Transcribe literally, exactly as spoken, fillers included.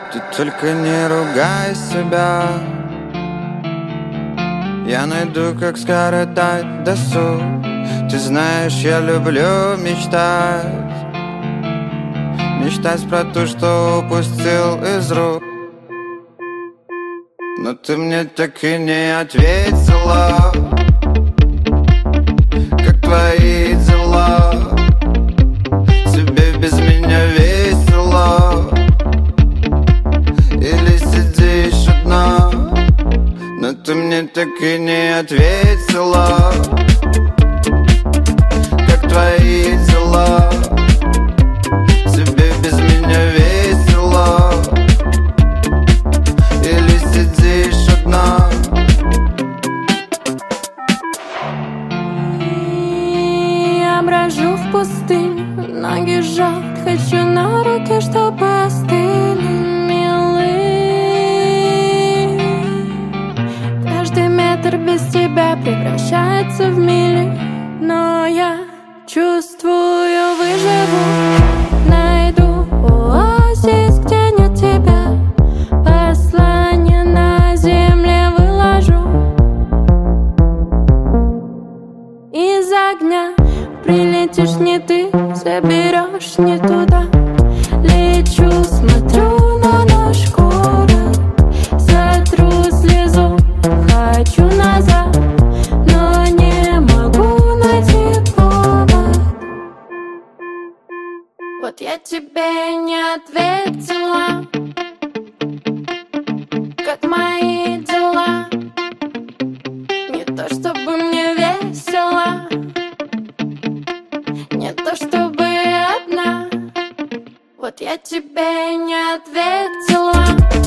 Ты только не ругай себя. Я найду, как скоротать досуг. Ты знаешь, я люблю мечтать. Мечтать про то, что упустил из рук. Но ты мне так и не ответила. Как твои дела? Тебе без меня весело? Или сидишь одна? Но ты мне так и не ответила. Как твои дела? Тебе без меня весело? Или сидишь одна? Я брожу в пустыне, ноги жжет, хочу на руки, чтобы остыли, милый. Каждый метр без тебя превращается в мили, но я чувствую, выживу. Найду оазис, где нет тебя. Послание на земле выложу. Из огня прилетишь не ты, заберешь не туда. Лечу, смотрю на наш город, сотру слезу, хочу назад, но не могу найти повод. Вот я тебе не ответила. Как мои дела? Не то чтобы мне весело, не то чтобы одна. Вот я тебе не ответила.